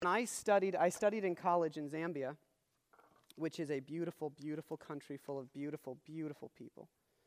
When I studied in college in Zambia, which is a beautiful, beautiful country full of beautiful, beautiful people.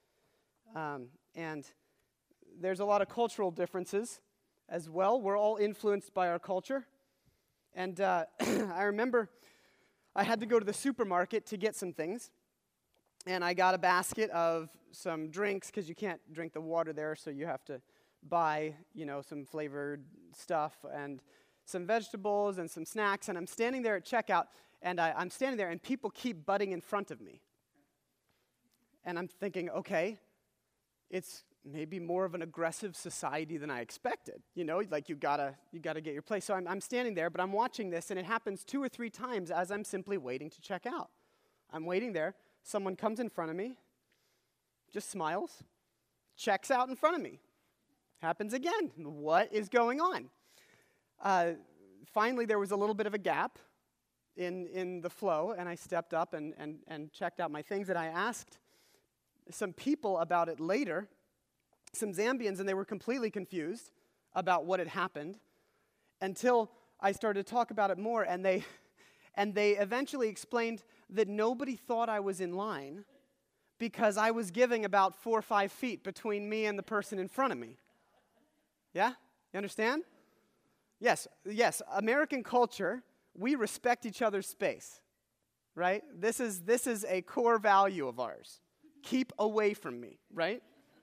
And there's a lot of cultural differences as well. We're all influenced by our culture. And I remember I had to go to the supermarket to get some things. And I got a basket of some drinks, because you can't drink the water there, so you have to buy, some flavored stuff and some vegetables and some snacks. And I'm standing there at checkout, and I'm standing there, and people keep butting in front of me. And I'm thinking, okay, it's maybe more of an aggressive society than I expected. Like you gotta get your place. So I'm standing there, but I'm watching this, and it happens 2 or 3 times as I'm simply waiting to check out. I'm waiting there. Someone comes in front of me, just smiles, checks out in front of me. Happens again. What is going on? Finally, there was a little bit of a gap in the flow, and I stepped up and checked out my things, and I asked some people about it later, some Zambians, and they were completely confused about what had happened until I started to talk about it more, and they eventually explained that nobody thought I was in line because I was giving about 4 or 5 feet between me and the person in front of me. Yeah? You understand? Yes. American culture, we respect each other's space, right? This is a core value of ours. Keep away from me, right?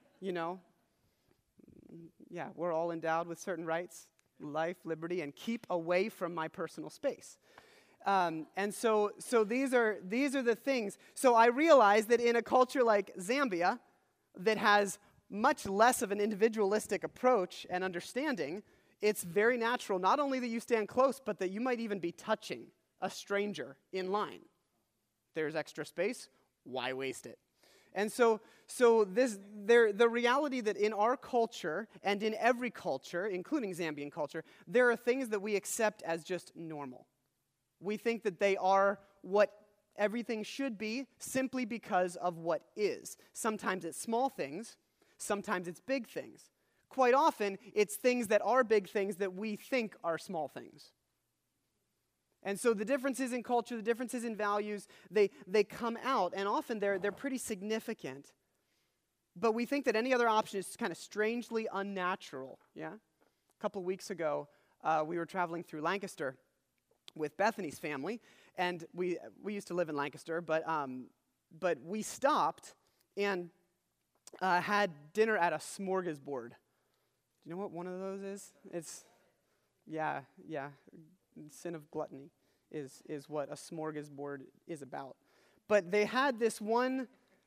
Yeah, we're all endowed with certain rights, life, liberty, and keep away from my personal space. And so these are the things. So I realized that in a culture like Zambia, that has much less of an individualistic approach and understanding, it's very natural not only that you stand close, but that you might even be touching a stranger in line. There's extra space, why waste it? And so the reality that in our culture and in every culture, including Zambian culture, there are things that we accept as just normal. We think that they are what everything should be simply because of what is. Sometimes it's small things, sometimes it's big things. Quite often, it's things that are big things that we think are small things. And so the differences in culture, the differences in values, they come out, and often they're pretty significant. But we think that any other option is kind of strangely unnatural, yeah? A couple weeks ago, we were traveling through Lancaster with Bethany's family, and we used to live in Lancaster, but we stopped and had dinner at a smorgasbord. Do you know what one of those is? It's, yeah. Sin of gluttony is what a smorgasbord is about. But they had this one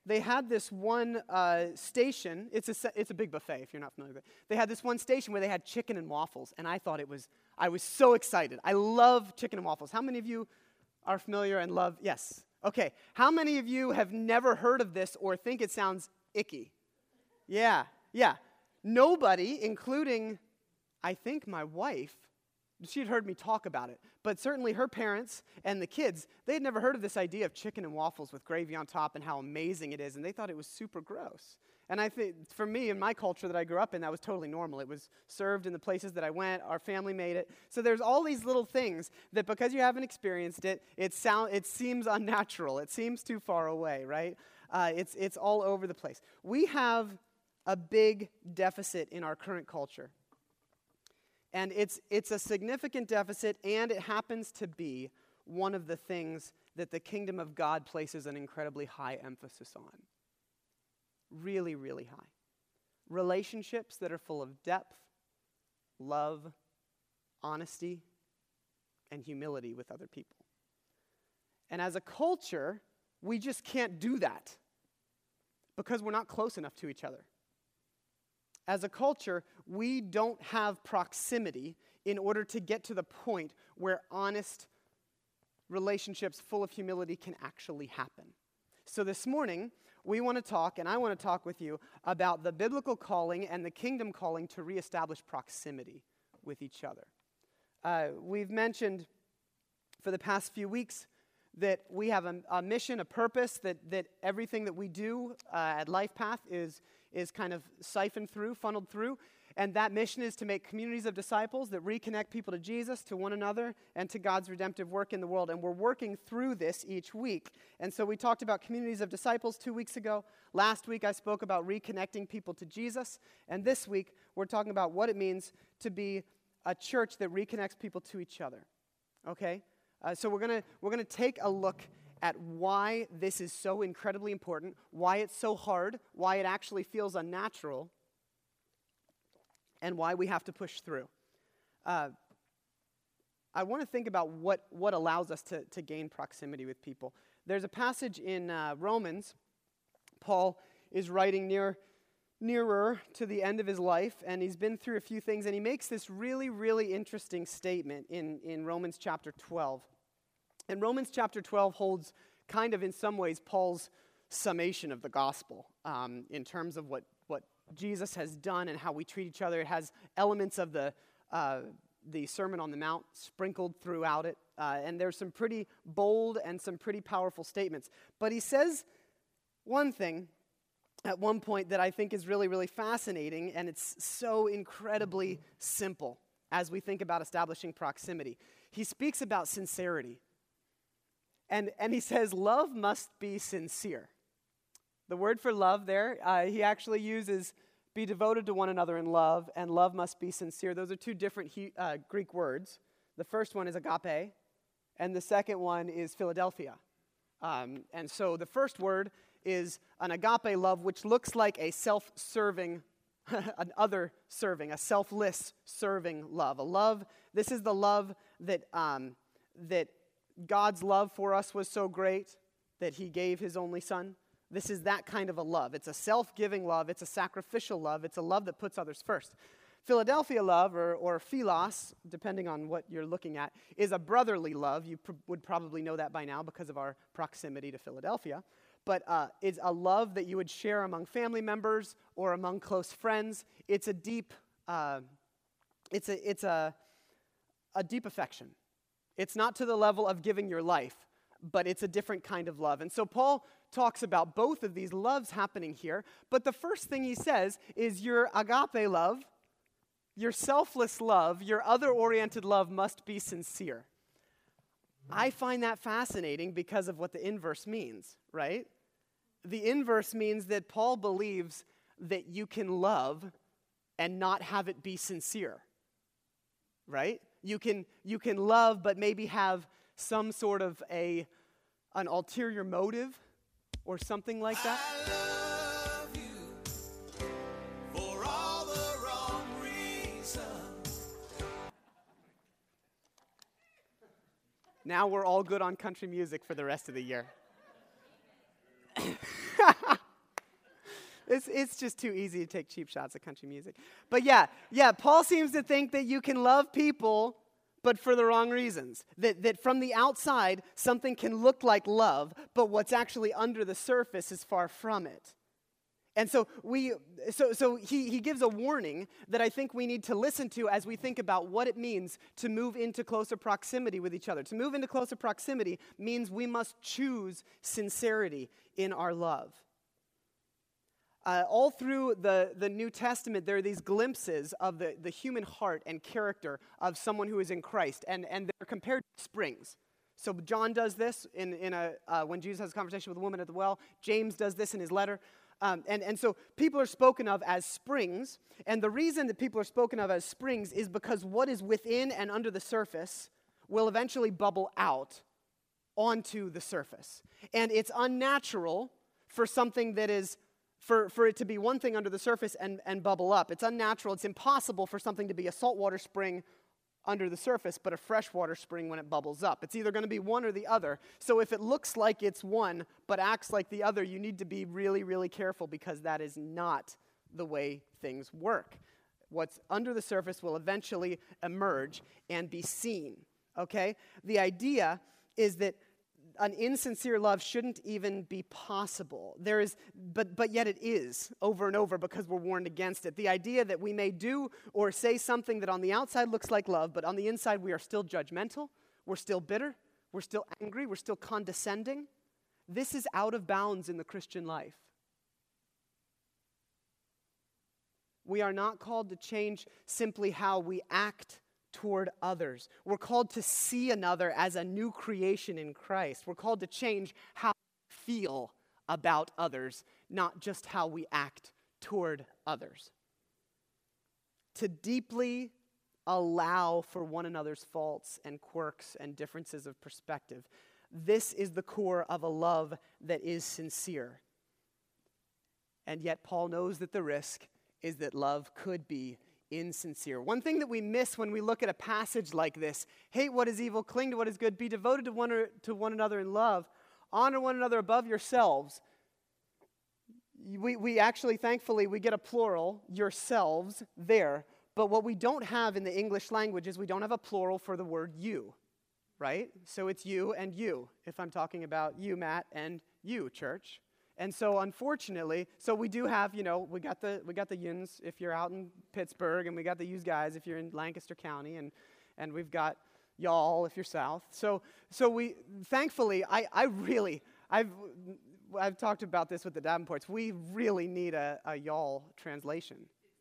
station. It's a big buffet if you're not familiar with it. They had this one station where they had chicken and waffles, and I was so excited. I love chicken and waffles. How many of you are familiar and love? Yes. Okay. How many of you have never heard of this or think it sounds icky? Yeah. Nobody, including, I think, my wife, she had heard me talk about it, but certainly her parents and the kids, they had never heard of this idea of chicken and waffles with gravy on top and how amazing it is, and they thought it was super gross. And I think, for me, in my culture that I grew up in, that was totally normal. It was served in the places that I went. Our family made it. So there's all these little things that because you haven't experienced it, it seems unnatural. It seems too far away, right? It's all over the place. We have a big deficit in our current culture. And it's a significant deficit, and it happens to be one of the things that the kingdom of God places an incredibly high emphasis on. Really, really high. Relationships that are full of depth, love, honesty, and humility with other people. And as a culture, we just can't do that because we're not close enough to each other. As a culture, we don't have proximity in order to get to the point where honest relationships full of humility can actually happen. So this morning, we want to talk, and I want to talk with you about the biblical calling and the kingdom calling to reestablish proximity with each other. We've mentioned for the past few weeks that we have a mission, a purpose, that everything that we do at LifePath is kind of siphoned through, funneled through. And that mission is to make communities of disciples that reconnect people to Jesus, to one another, and to God's redemptive work in the world. And we're working through this each week. And so we talked about communities of disciples 2 weeks ago. Last week I spoke about reconnecting people to Jesus. And this week we're talking about what it means to be a church that reconnects people to each other. Okay? So we're gonna take a look at why this is so incredibly important, why it's so hard, why it actually feels unnatural, and why we have to push through. I want to think about what allows us to gain proximity with people. There's a passage in Romans. Paul is writing nearer to the end of his life, and he's been through a few things, and he makes this really, really interesting statement in Romans chapter 12. And Romans chapter 12 holds kind of in some ways Paul's summation of the gospel in terms of what Jesus has done and how we treat each other. It has elements of the Sermon on the Mount sprinkled throughout it, and there's some pretty bold and some pretty powerful statements. But he says one thing at one point that I think is really, really fascinating, and it's so incredibly simple as we think about establishing proximity. He speaks about sincerity, and he says, love must be sincere. The word for love there, he actually uses be devoted to one another in love, and love must be sincere. Those are two different Greek words. The first one is agape, and the second one is Philadelphia. And so the first word is an agape love, which looks like a self-serving, an other-serving, a selfless serving love. A love, this is the love that God's love for us was so great that he gave his only son. This is that kind of a love. It's a self-giving love. It's a sacrificial love. It's a love that puts others first. Philadelphia love, or philos, depending on what you're looking at, is a brotherly love. You would probably know that by now because of our proximity to Philadelphia. But it's a love that you would share among family members or among close friends. It's a deep, it's a deep affection. It's not to the level of giving your life, but it's a different kind of love. And so Paul talks about both of these loves happening here. But the first thing he says is your agape love, your selfless love, your other-oriented love must be sincere. I find that fascinating because of what the inverse means, right? The inverse means that Paul believes that you can love and not have it be sincere, right? You can love but maybe have some sort of an ulterior motive or something like that. I love you for all the wrong reasons. Now we're all good on country music for the rest of the year. It's just too easy to take cheap shots at country music. But yeah, Paul seems to think that you can love people but for the wrong reasons. That from the outside, something can look like love, but what's actually under the surface is far from it. And so he gives a warning that I think we need to listen to as we think about what it means to move into closer proximity with each other. To move into closer proximity means we must choose sincerity in our love. All through the New Testament, there are these glimpses of the human heart and character of someone who is in Christ, and they're compared to springs. So John does this when Jesus has a conversation with a woman at the well. James does this in his letter. And so people are spoken of as springs, and the reason that people are spoken of as springs is because what is within and under the surface will eventually bubble out onto the surface. And it's unnatural for something that is for it to be one thing under the surface and bubble up. It's unnatural. It's impossible for something to be a saltwater spring under the surface, but a freshwater spring when it bubbles up. It's either going to be one or the other. So if it looks like it's one but acts like the other, you need to be really, really careful because that is not the way things work. What's under the surface will eventually emerge and be seen, okay? The idea is that an insincere love shouldn't even be possible. But yet it is over and over because we're warned against it. The idea that we may do or say something that on the outside looks like love, but on the inside we are still judgmental, we're still bitter, we're still angry, we're still condescending. This is out of bounds in the Christian life. We are not called to change simply how we act toward others. We're called to see another as a new creation in Christ. We're called to change how we feel about others, not just how we act toward others. To deeply allow for one another's faults and quirks and differences of perspective. This is the core of a love that is sincere. And yet Paul knows that the risk is that love could be insincere. One thing that we miss when we look at a passage like this: hate what is evil, cling to what is good, be devoted to one another in love, honor one another above yourselves. We actually, thankfully, we get a plural, yourselves, there. But what we don't have in the English language is we don't have a plural for the word you, right? So it's you and you, if I'm talking about you, Matt, and you, church. And so unfortunately, so we do have, we got the yuns if you're out in Pittsburgh, and we got the yous guys if you're in Lancaster County, and we've got y'all if you're south. So we, thankfully, I've talked about this with the Davenports. We really need a y'all translation.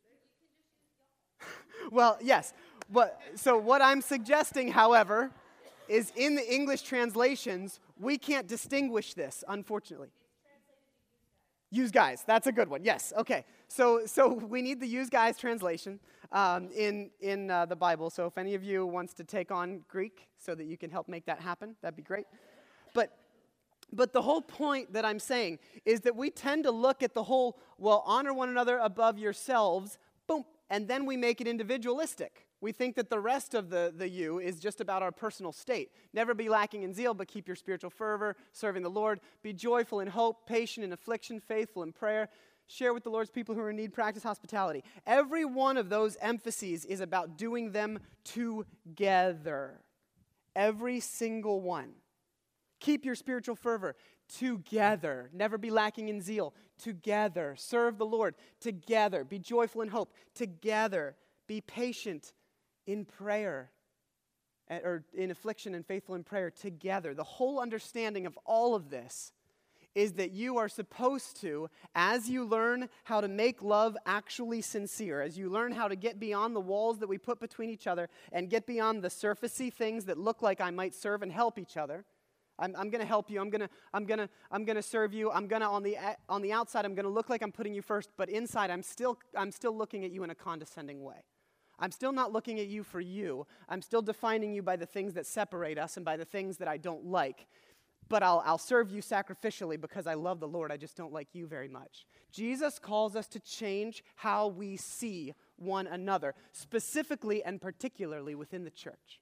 Well, yes. So what I'm suggesting, however, is in the English translations, we can't distinguish this, unfortunately. Use guys. That's a good one. Yes. Okay. So we need the use guys translation in the Bible. So if any of you wants to take on Greek so that you can help make that happen, that'd be great. But the whole point that I'm saying is that we tend to look at the whole, honor one another above yourselves, boom, and then we make it individualistic. We think that the rest of the you is just about our personal state. Never be lacking in zeal, but keep your spiritual fervor, serving the Lord. Be joyful in hope, patient in affliction, faithful in prayer. Share with the Lord's people who are in need, practice hospitality. Every one of those emphases is about doing them together. Every single one. Keep your spiritual fervor together. Never be lacking in zeal. Together. Serve the Lord. Together. Be joyful in hope. Together. Be patient in prayer. Or in affliction and faithful in prayer. Together. The whole understanding of all of this is that you are supposed to, as you learn how to make love actually sincere, as you learn how to get beyond the walls that we put between each other and get beyond the surfacey things that look like I might serve and help each other. I'm going to help you. I'm going to serve you. I'm going to on the outside I'm going to look like I'm putting you first, but inside I'm still looking at you in a condescending way. I'm still not looking at you for you. I'm still defining you by the things that separate us and by the things that I don't like. But I'll serve you sacrificially because I love the Lord. I just don't like you very much. Jesus calls us to change how we see one another, specifically and particularly within the church.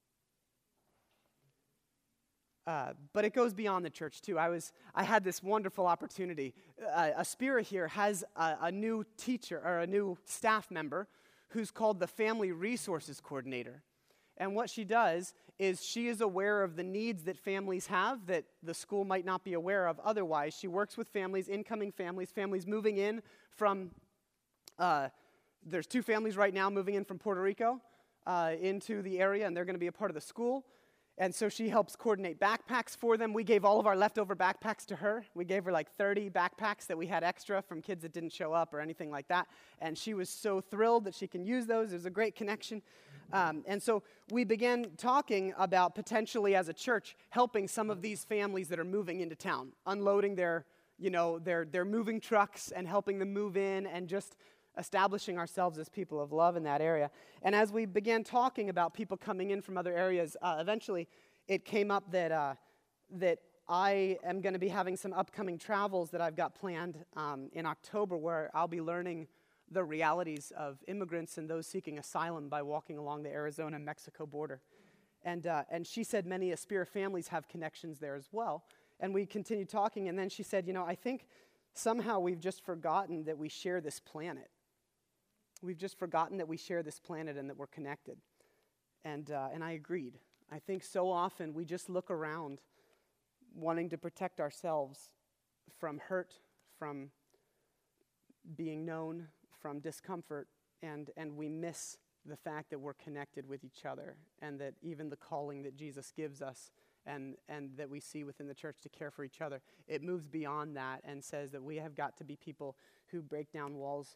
But it goes beyond the church, too. I had this wonderful opportunity. A Spirit here has a new teacher, or a new staff member, who's called the Family Resources Coordinator. And what she does is she is aware of the needs that families have that the school might not be aware of otherwise. She works with families, incoming families moving in from, there's 2 families right now moving in from Puerto Rico into the area, and they're going to be a part of the school. And so she helps coordinate backpacks for them. We gave all of our leftover backpacks to her. We gave her like 30 backpacks that we had extra from kids that didn't show up or anything like that. And she was so thrilled that she can use those. It was a great connection. And so we began talking about potentially as a church helping some of these families that are moving into town, unloading their moving trucks and helping them move in and just establishing ourselves as people of love in that area. And as we began talking about people coming in from other areas, eventually it came up that I am going to be having some upcoming travels that I've got planned in October, where I'll be learning the realities of immigrants and those seeking asylum by walking along the Arizona-Mexico border. And she said many Aspira families have connections there as well. And we continued talking, and then she said, I think somehow we've just forgotten that we share this planet. We've just forgotten that we share this planet and that we're connected. And I agreed. I think so often we just look around wanting to protect ourselves from hurt, from being known, from discomfort, and we miss the fact that we're connected with each other, and that even the calling that Jesus gives us and that we see within the church to care for each other, it moves beyond that and says that we have got to be people who break down walls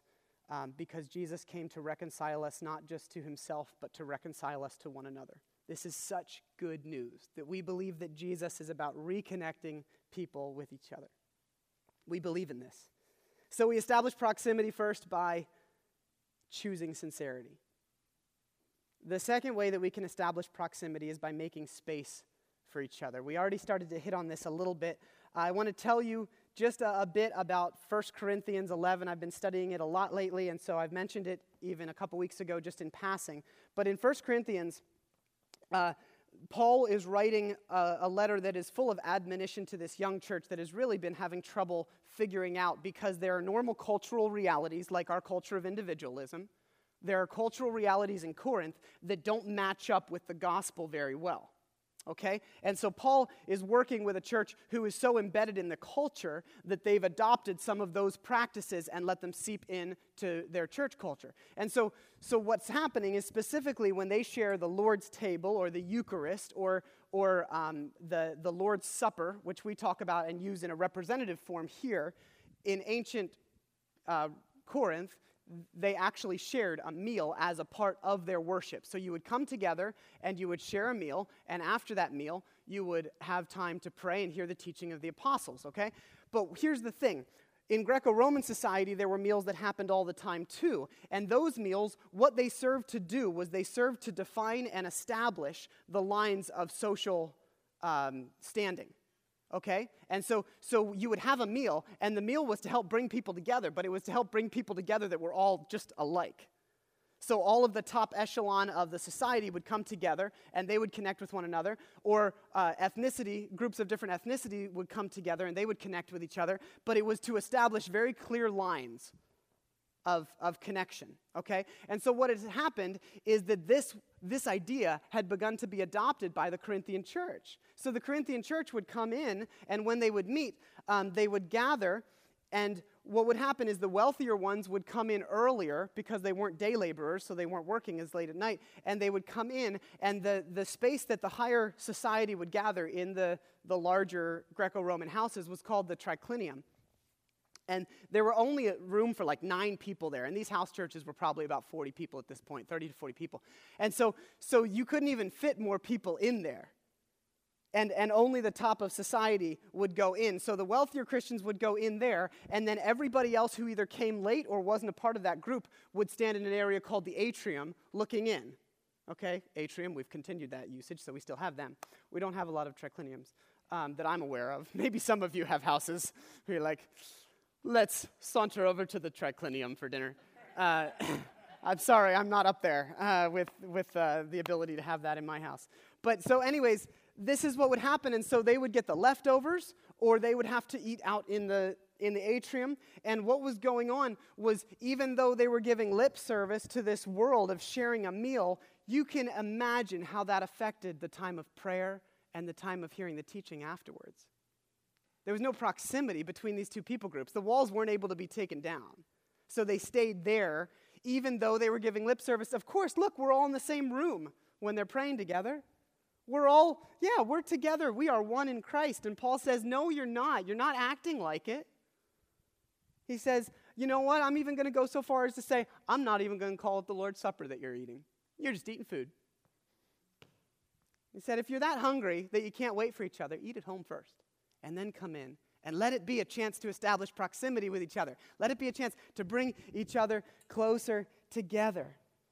because Jesus came to reconcile us not just to himself, but to reconcile us to one another. This is such good news that we believe that Jesus is about reconnecting people with each other. We believe in this. So we establish proximity first by choosing sincerity. The second way that we can establish proximity is by making space for each other. We already started to hit on this a little bit. I want to tell you just a bit about 1 Corinthians 11. I've been studying it a lot lately, and so I've mentioned it even a couple weeks ago just in passing. But in 1 Corinthians, Paul is writing a letter that is full of admonition to this young church that has really been having trouble figuring out, because there are normal cultural realities like our culture of individualism. There are cultural realities in Corinth that don't match up with the gospel very well. Okay? And so Paul is working with a church who is so embedded in the culture that they've adopted some of those practices and let them seep into their church culture. And so what's happening is, specifically when they share the Lord's table or the Eucharist or the Lord's Supper, which we talk about and use in a representative form here, in ancient Corinth, they actually shared a meal as a part of their worship. So you would come together and you would share a meal, and after that meal, you would have time to pray and hear the teaching of the apostles, okay? But here's the thing. In Greco-Roman society, there were meals that happened all the time too. And those meals, what they served to do was they served to define and establish the lines of social standing. Okay? And so you would have a meal, and the meal was to help bring people together, but it was to help bring people together that were all just alike. So all of the top echelon of the society would come together, and they would connect with one another, or groups of different ethnicity would come together, and they would connect with each other, but it was to establish very clear lines of connection, okay? And so what has happened is that this idea had begun to be adopted by the Corinthian church. So the Corinthian church would come in, and when they would meet, they would gather, and what would happen is the wealthier ones would come in earlier because they weren't day laborers, so they weren't working as late at night, and they would come in, and the space that the higher society would gather in the larger Greco-Roman houses was called the triclinium. And there were only room for like 9 people there. And these house churches were probably about 40 people at this point, 30 to 40 people. And so you couldn't even fit more people in there. And only the top of society would go in. So the wealthier Christians would go in there, and then everybody else who either came late or wasn't a part of that group would stand in an area called the atrium looking in. Okay, atrium, we've continued that usage, so we still have them. We don't have a lot of tricliniums that I'm aware of. Maybe some of you have houses where you're like, let's saunter over to the triclinium for dinner. I'm sorry, I'm not up there with the ability to have that in my house. But so anyways, this is what would happen, and so they would get the leftovers, or they would have to eat out in the atrium. And what was going on was, even though they were giving lip service to this world of sharing a meal, you can imagine how that affected the time of prayer and the time of hearing the teaching afterwards. There was no proximity between these two people groups. The walls weren't able to be taken down. So they stayed there, even though they were giving lip service. Of course, look, we're all in the same room when they're praying together. We're together. We are one in Christ. And Paul says, no, you're not. You're not acting like it. He says, you know what? I'm even going to go so far as to say, I'm not even going to call it the Lord's Supper that you're eating. You're just eating food. He said, if you're that hungry that you can't wait for each other, eat at home first. And then come in, and let it be a chance to establish proximity with each other. Let it be a chance to bring each other closer together.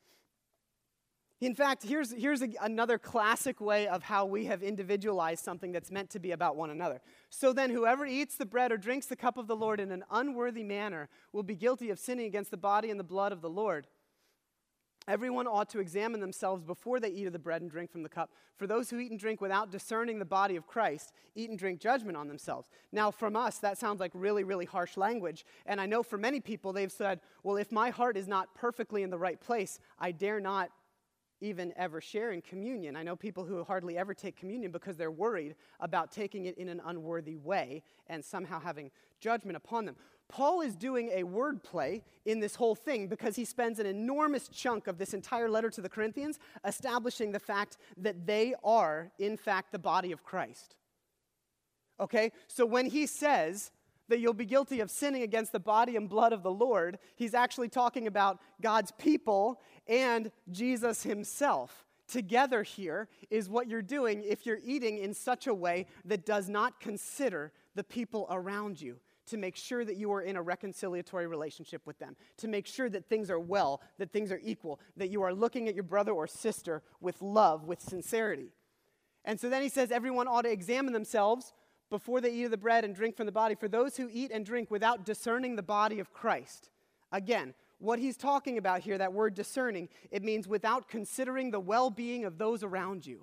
In fact, here's another classic way of how we have individualized something that's meant to be about one another. So then whoever eats the bread or drinks the cup of the Lord in an unworthy manner will be guilty of sinning against the body and the blood of the Lord. Everyone ought to examine themselves before they eat of the bread and drink from the cup. For those who eat and drink without discerning the body of Christ, eat and drink judgment on themselves. Now, from us, that sounds like really, really harsh language. And I know for many people, they've said, well, if my heart is not perfectly in the right place, I dare not even ever share in communion. I know people who hardly ever take communion because they're worried about taking it in an unworthy way and somehow having judgment upon them. Paul is doing a wordplay in this whole thing because he spends an enormous chunk of this entire letter to the Corinthians establishing the fact that they are, in fact, the body of Christ. Okay? So when he says that you'll be guilty of sinning against the body and blood of the Lord. He's actually talking about God's people and Jesus himself. Together here is what you're doing if you're eating in such a way that does not consider the people around you, to make sure that you are in a reconciliatory relationship with them, to make sure that things are well, that things are equal, that you are looking at your brother or sister with love, with sincerity. And so then he says everyone ought to examine themselves before they eat of the bread and drink from the body. For those who eat and drink without discerning the body of Christ. Again, what he's talking about here, that word discerning, it means without considering the well-being of those around you.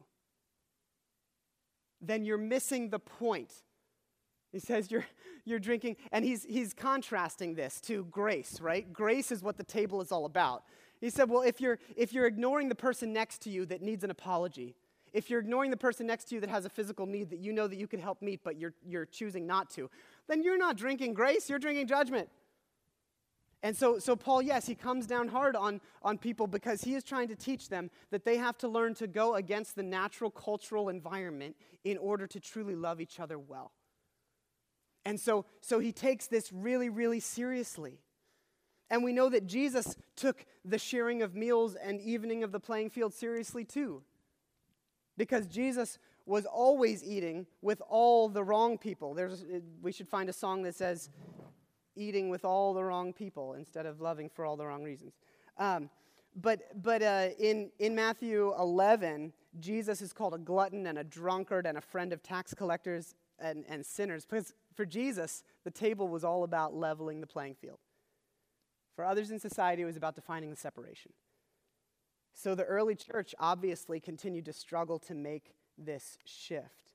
Then you're missing the point. He says you're drinking, and he's contrasting this to grace, right? Grace is what the table is all about. He said, well, if you're ignoring the person next to you that needs an apology, if you're ignoring the person next to you that has a physical need that you know that you could help meet, but you're choosing not to, then you're not drinking grace, you're drinking judgment. And so Paul, yes, he comes down hard on people because he is trying to teach them that they have to learn to go against the natural cultural environment in order to truly love each other well. And so he takes this really, really seriously. And we know that Jesus took the sharing of meals and evening of the playing field seriously too. Because Jesus was always eating with all the wrong people. We should find a song that says, eating with all the wrong people instead of loving for all the wrong reasons. But in Matthew 11, Jesus is called a glutton and a drunkard and a friend of tax collectors and sinners. Because for Jesus, the table was all about leveling the playing field. For others in society, it was about defining the separation. So the early church obviously continued to struggle to make this shift.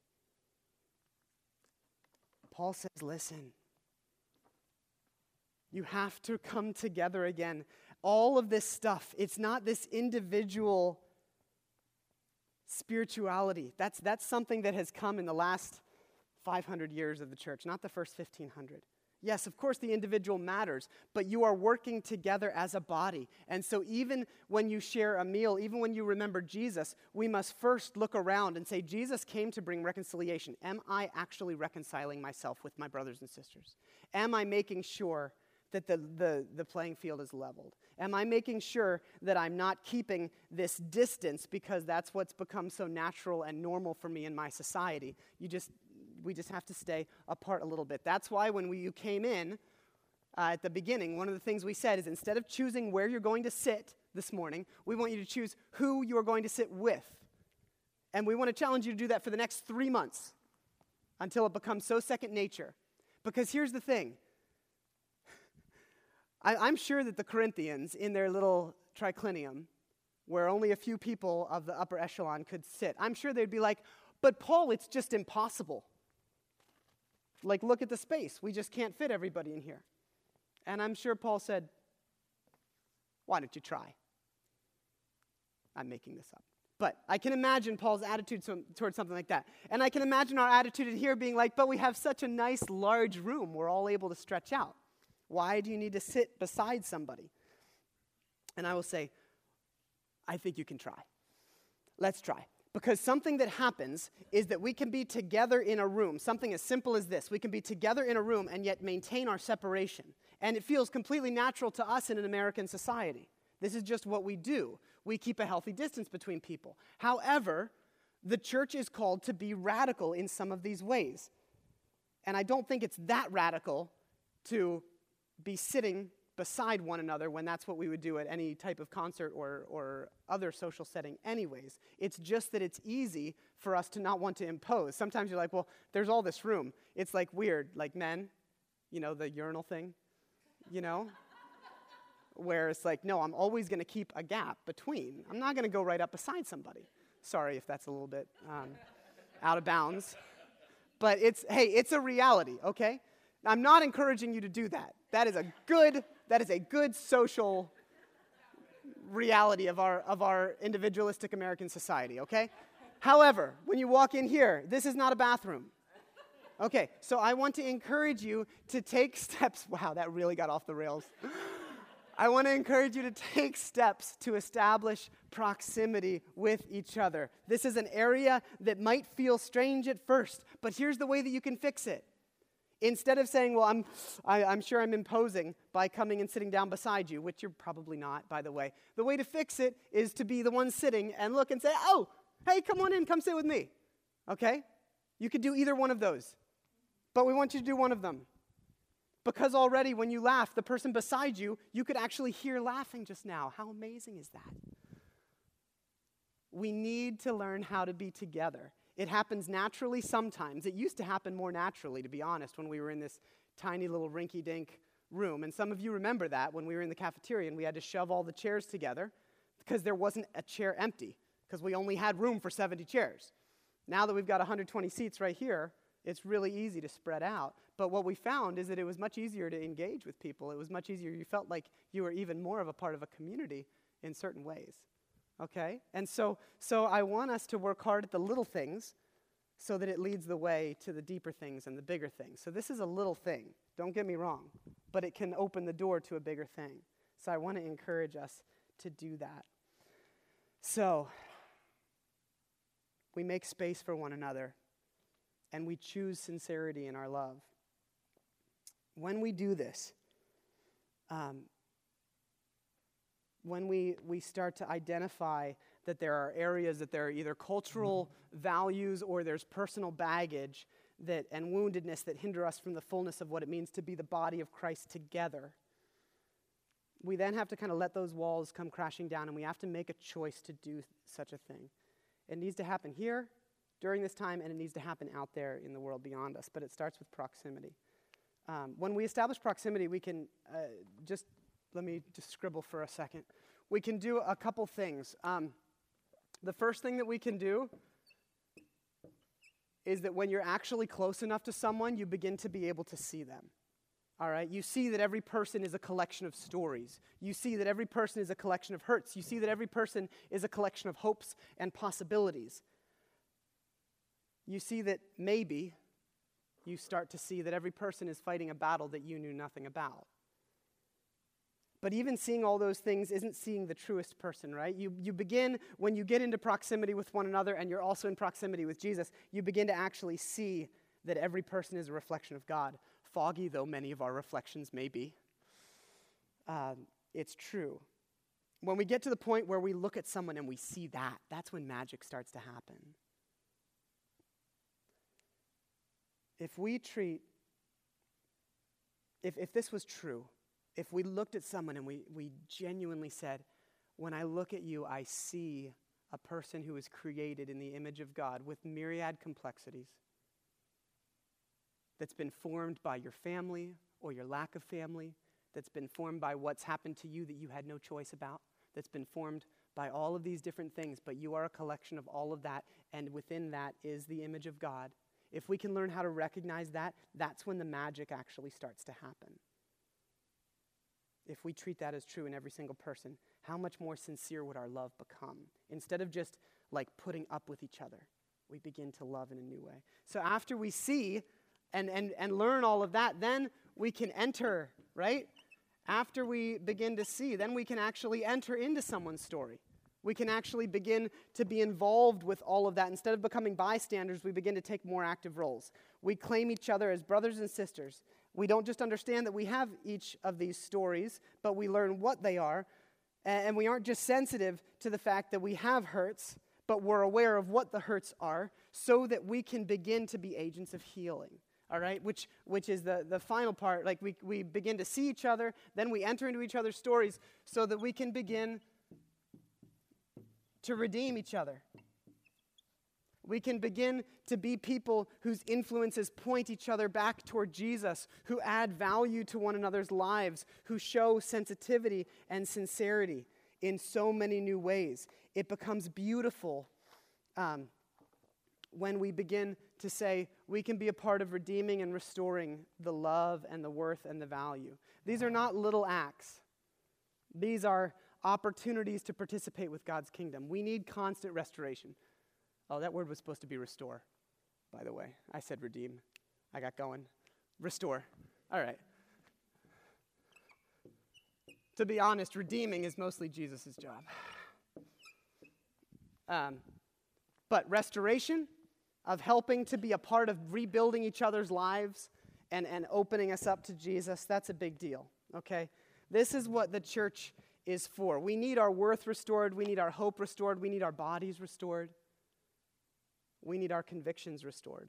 Paul says, listen, you have to come together again. All of this stuff, it's not this individual spirituality. That's something that has come in the last 500 years of the church, not the first 1,500. Yes, of course, the individual matters, but you are working together as a body. And so even when you share a meal, even when you remember Jesus, we must first look around and say, Jesus came to bring reconciliation. Am I actually reconciling myself with my brothers and sisters? Am I making sure that the playing field is leveled? Am I making sure that I'm not keeping this distance because that's what's become so natural and normal for me in my society? We just have to stay apart a little bit. That's why when you came in at the beginning, one of the things we said is instead of choosing where you're going to sit this morning, we want you to choose who you are going to sit with. And we want to challenge you to do that for the next 3 months until it becomes so second nature. Because here's the thing. I'm sure that the Corinthians, in their little triclinium, where only a few people of the upper echelon could sit, I'm sure they'd be like, but Paul, it's just impossible. Like, look at the space. We just can't fit everybody in here. And I'm sure Paul said, why don't you try? I'm making this up. But I can imagine Paul's attitude towards something like that. And I can imagine our attitude in here being like, but we have such a nice, large room. We're all able to stretch out. Why do you need to sit beside somebody? And I will say, I think you can try. Let's try. Because something that happens is that we can be together in a room, something as simple as this. We can be together in a room and yet maintain our separation. And it feels completely natural to us in an American society. This is just what we do. We keep a healthy distance between people. However, the church is called to be radical in some of these ways. And I don't think it's that radical to be sitting beside one another when that's what we would do at any type of concert or other social setting anyways. It's just that it's easy for us to not want to impose. Sometimes you're like, well, there's all this room. It's like weird, like men, the urinal thing, where it's like, no, I'm always going to keep a gap between. I'm not going to go right up beside somebody. Sorry if that's a little bit out of bounds. But it's a reality, okay? I'm not encouraging you to do that. That is a good social reality of our individualistic American society, okay? However, when you walk in here, this is not a bathroom. Okay, so I want to encourage you to take steps. Wow, that really got off the rails. I want to encourage you to take steps to establish proximity with each other. This is an area that might feel strange at first, but here's the way that you can fix it. Instead of saying, well, I'm sure I'm imposing by coming and sitting down beside you, which you're probably not, by the way. The way to fix it is to be the one sitting and look and say, oh, hey, come on in, come sit with me. Okay? You could do either one of those. But we want you to do one of them. Because already when you laugh, the person beside you, you could actually hear laughing just now. How amazing is that? We need to learn how to be together. It happens naturally sometimes. It used to happen more naturally, to be honest, when we were in this tiny little rinky-dink room. And some of you remember that when we were in the cafeteria and we had to shove all the chairs together because there wasn't a chair empty because we only had room for 70 chairs. Now that we've got 120 seats right here, it's really easy to spread out. But what we found is that it was much easier to engage with people. It was much easier. You felt like you were even more of a part of a community in certain ways. Okay? And so I want us to work hard at the little things so that it leads the way to the deeper things and the bigger things. So this is a little thing, don't get me wrong, but it can open the door to a bigger thing. So I want to encourage us to do that. So we make space for one another and we choose sincerity in our love. When we do this, when we start to identify that there are areas that there are either cultural values or there's personal baggage and woundedness that hinder us from the fullness of what it means to be the body of Christ together, we then have to kind of let those walls come crashing down and we have to make a choice to do such a thing. It needs to happen here during this time and it needs to happen out there in the world beyond us, but it starts with proximity. When we establish proximity, we can let me just scribble for a second. We can do a couple things. The first thing that we can do is that when you're actually close enough to someone, you begin to be able to see them. All right? You see that every person is a collection of stories. You see that every person is a collection of hurts. You see that every person is a collection of hopes and possibilities. You see that maybe you start to see that every person is fighting a battle that you knew nothing about. But even seeing all those things isn't seeing the truest person, right? You begin, when you get into proximity with one another and you're also in proximity with Jesus, you begin to actually see that every person is a reflection of God. Foggy though many of our reflections may be, it's true. When we get to the point where we look at someone and we see that, that's when magic starts to happen. If this was true, if we looked at someone and we genuinely said, when I look at you, I see a person who is created in the image of God with myriad complexities, that's been formed by your family or your lack of family, that's been formed by what's happened to you that you had no choice about, that's been formed by all of these different things, but you are a collection of all of that, and within that is the image of God. If we can learn how to recognize that, that's when the magic actually starts to happen. If we treat that as true in every single person, how much more sincere would our love become? Instead of just like putting up with each other, we begin to love in a new way. So after we see and learn all of that, then we can enter, right? After we begin to see, then we can actually enter into someone's story. We can actually begin to be involved with all of that. Instead of becoming bystanders, we begin to take more active roles. We claim each other as brothers and sisters. We don't just understand that we have each of these stories, but we learn what they are. And we aren't just sensitive to the fact that we have hurts, but we're aware of what the hurts are so that we can begin to be agents of healing. All right, which is the final part. Like we begin to see each other, then we enter into each other's stories so that we can begin to redeem each other. We can begin to be people whose influences point each other back toward Jesus, who add value to one another's lives, who show sensitivity and sincerity in so many new ways. It becomes beautiful when we begin to say we can be a part of redeeming and restoring the love and the worth and the value. These are not little acts. These are opportunities to participate with God's kingdom. We need constant restoration. Oh, that word was supposed to be restore, by the way. I said redeem. I got going. Restore. All right. To be honest, redeeming is mostly Jesus' job. But restoration, of helping to be a part of rebuilding each other's lives and opening us up to Jesus, that's a big deal, okay? This is what the church is for. We need our worth restored. We need our hope restored. We need our bodies restored. We need our convictions restored.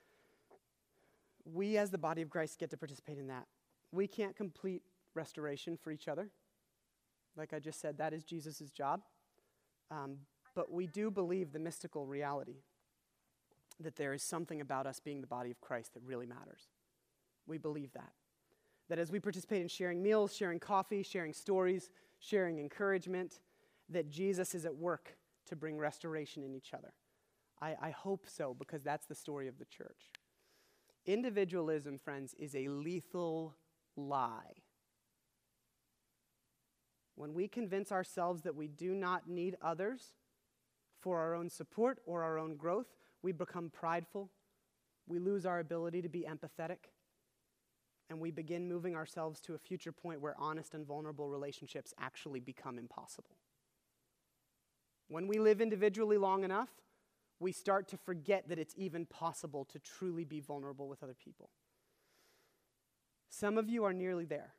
We, as the body of Christ, get to participate in that. We can't complete restoration for each other. Like I just said, that is Jesus' job. But we do believe the mystical reality that there is something about us being the body of Christ that really matters. We believe that. That as we participate in sharing meals, sharing coffee, sharing stories, sharing encouragement, that Jesus is at work to bring restoration in each other. I hope so, because that's the story of the church. Individualism, friends, is a lethal lie. When we convince ourselves that we do not need others for our own support or our own growth, we become prideful, we lose our ability to be empathetic, and we begin moving ourselves to a future point where honest and vulnerable relationships actually become impossible. When we live individually long enough, we start to forget that it's even possible to truly be vulnerable with other people. Some of you are nearly there.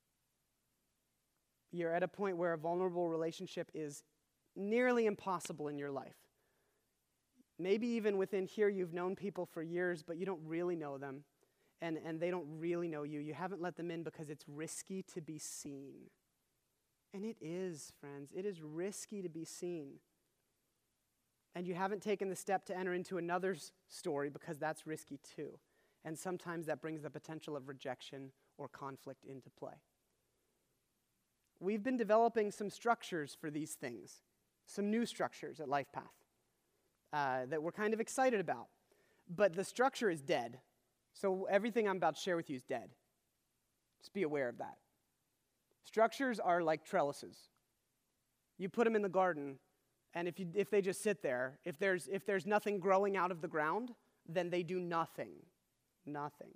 You're at a point where a vulnerable relationship is nearly impossible in your life. Maybe even within here you've known people for years, but you don't really know them, and they don't really know you. You haven't let them in because it's risky to be seen. And it is, friends. It is risky to be seen. And you haven't taken the step to enter into another's story because that's risky too. And sometimes that brings the potential of rejection or conflict into play. We've been developing some structures for these things, some new structures at LifePath that we're kind of excited about. But the structure is dead. So everything I'm about to share with you is dead. Just be aware of that. Structures are like trellises. You put them in the garden, and if they just sit there, if there's nothing growing out of the ground, then they do nothing. Nothing.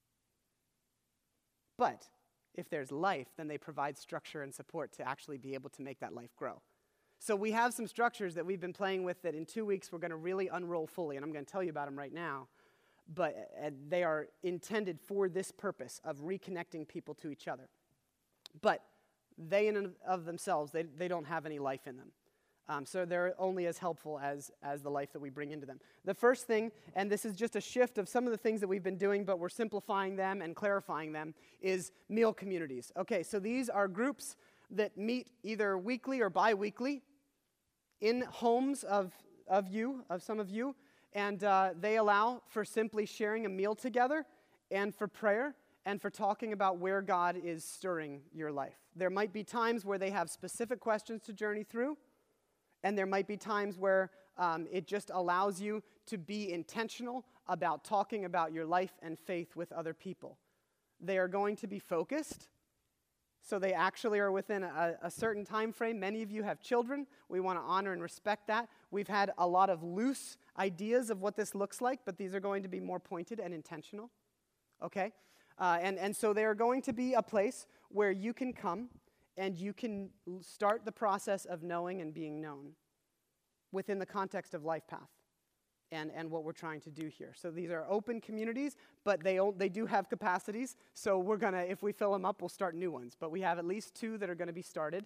But if there's life, then they provide structure and support to actually be able to make that life grow. So we have some structures that we've been playing with that in 2 weeks we're going to really unroll fully, and I'm going to tell you about them right now. But they are intended for this purpose of reconnecting people to each other. But they in and of themselves, they don't have any life in them. So they're only as helpful as the life that we bring into them. The first thing, and this is just a shift of some of the things that we've been doing, but we're simplifying them and clarifying them, is meal communities. Okay, so these are groups that meet either weekly or bi-weekly in homes of some of you, and they allow for simply sharing a meal together and for prayer and for talking about where God is stirring your life. There might be times where they have specific questions to journey through, and there might be times where it just allows you to be intentional about talking about your life and faith with other people. They are going to be focused, so they actually are within a certain time frame. Many of you have children. We want to honor and respect that. We've had a lot of loose ideas of what this looks like, but these are going to be more pointed and intentional, okay? And so they are going to be a place where you can come and you can start the process of knowing and being known within the context of LifePath and what we're trying to do here. So these are open communities, but they do have capacities. So we're going to, if we fill them up, we'll start new ones. But we have at least 2 that are going to be started.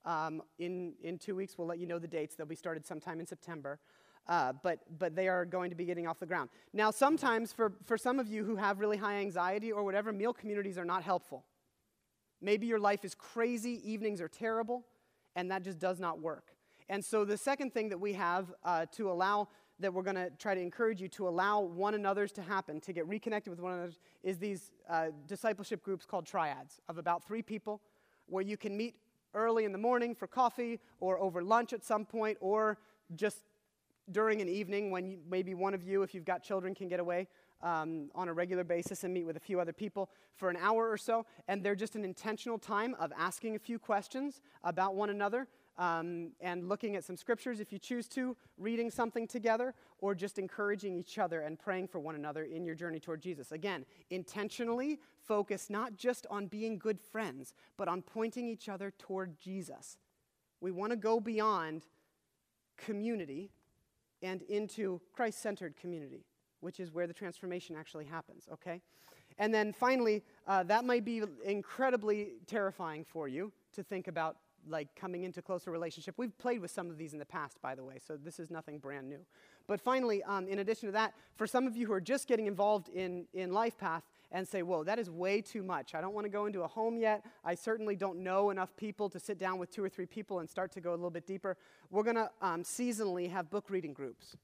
In 2 weeks, we'll let you know the dates. They'll be started sometime in September. But they are going to be getting off the ground. Now, sometimes for some of you who have really high anxiety or whatever, meal communities are not helpful. Maybe your life is crazy, evenings are terrible, and that just does not work. And so the second thing that we have that we're going to try to encourage you to allow one another's to happen, to get reconnected with one another, is these discipleship groups called triads of about 3 people, where you can meet early in the morning for coffee or over lunch at some point, or just during an evening when maybe one of you, if you've got children, can get away on a regular basis and meet with a few other people for an hour or so. And they're just an intentional time of asking a few questions about one another and looking at some scriptures if you choose to, reading something together, or just encouraging each other and praying for one another in your journey toward Jesus. Again, intentionally focus not just on being good friends, but on pointing each other toward Jesus. We want to go beyond community and into Christ-centered community. which is where the transformation actually happens, okay? And then finally, that might be incredibly terrifying for you to think about, like coming into closer relationship. We've played with some of these in the past, by the way, so this is nothing brand new. But finally, in addition to that, for some of you who are just getting involved in Life Path and say, whoa, that is way too much. I don't want to go into a home yet. I certainly don't know enough people to sit down with 2 or 3 people and start to go a little bit deeper. We're going to seasonally have book reading groups.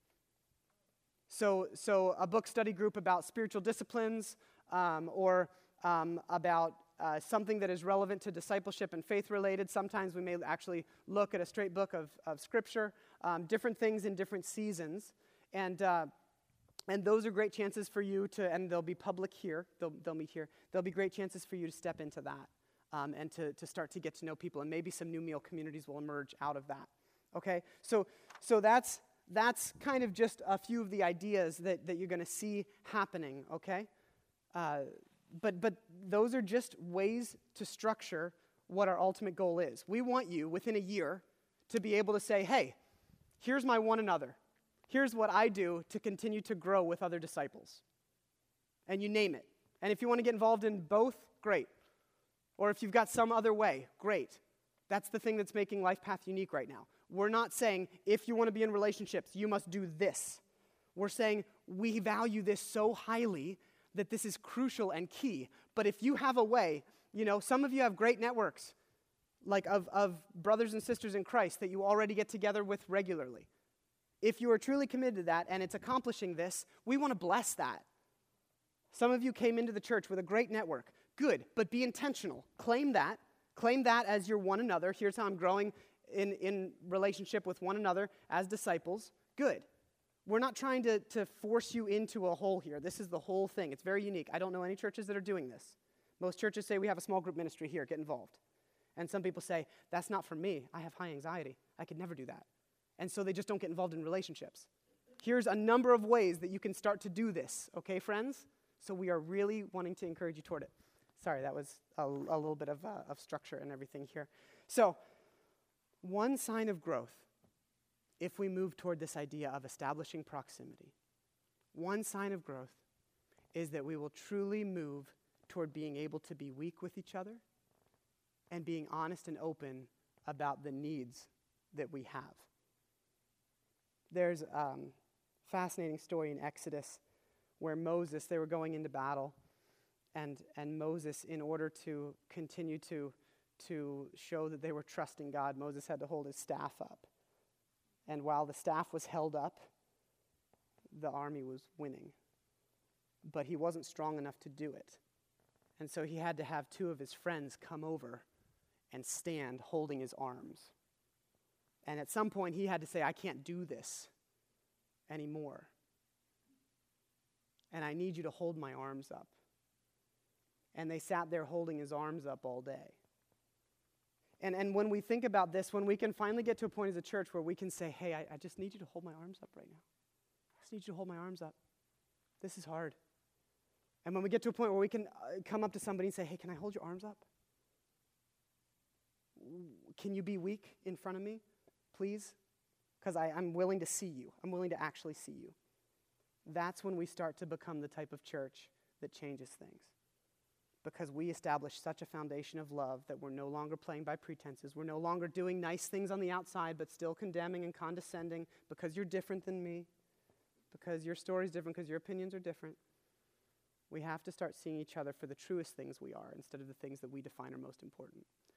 So a book study group about spiritual disciplines or about something that is relevant to discipleship and faith related. Sometimes we may actually look at a straight book of Scripture, different things in different seasons. And those are great chances for you to, and they'll be public here, they'll meet here. There'll be great chances for you to step into that and to start to get to know people. And maybe some new meal communities will emerge out of that. Okay? So that's kind of just a few of the ideas that you're going to see happening, okay? But those are just ways to structure what our ultimate goal is. We want you, within a year, to be able to say, hey, here's my one another. Here's what I do to continue to grow with other disciples. And you name it. And if you want to get involved in both, great. Or if you've got some other way, great. That's the thing that's making Life Path unique right now. We're not saying, if you want to be in relationships, you must do this. We're saying, we value this so highly that this is crucial and key. But if you have a way, some of you have great networks, like of brothers and sisters in Christ that you already get together with regularly. If you are truly committed to that and it's accomplishing this, we want to bless that. Some of you came into the church with a great network. Good, but be intentional. Claim that. Claim that as your one another. Here's how I'm growing in relationship with one another as disciples. Good. We're not trying to force you into a hole here. This is the whole thing. It's very unique. I don't know any churches that are doing this. Most churches say we have a small group ministry here. Get involved. And some people say, that's not for me. I have high anxiety. I could never do that. And so they just don't get involved in relationships. Here's a number of ways that you can start to do this, okay, friends? So we are really wanting to encourage you toward it. Sorry, that was a little bit of structure and everything here. So one sign of growth, if we move toward this idea of establishing proximity, one sign of growth is that we will truly move toward being able to be weak with each other and being honest and open about the needs that we have. There's a fascinating story in Exodus where Moses, they were going into battle, and Moses, in order to continue to show that they were trusting God, Moses had to hold his staff up. And while the staff was held up, the army was winning. But he wasn't strong enough to do it. And so he had to have 2 of his friends come over and stand holding his arms. And at some point, he had to say, I can't do this anymore. And I need you to hold my arms up. And they sat there holding his arms up all day. And when we think about this, when we can finally get to a point as a church where we can say, hey, I just need you to hold my arms up right now. I just need you to hold my arms up. This is hard. And when we get to a point where we can come up to somebody and say, hey, can I hold your arms up? Can you be weak in front of me, please? Because I'm willing to see you. I'm willing to actually see you. That's when we start to become the type of church that changes things. Because we establish such a foundation of love that we're no longer playing by pretenses. We're no longer doing nice things on the outside, but still condemning and condescending because you're different than me, because your story's different, because your opinions are different. We have to start seeing each other for the truest things we are instead of the things that we define are most important.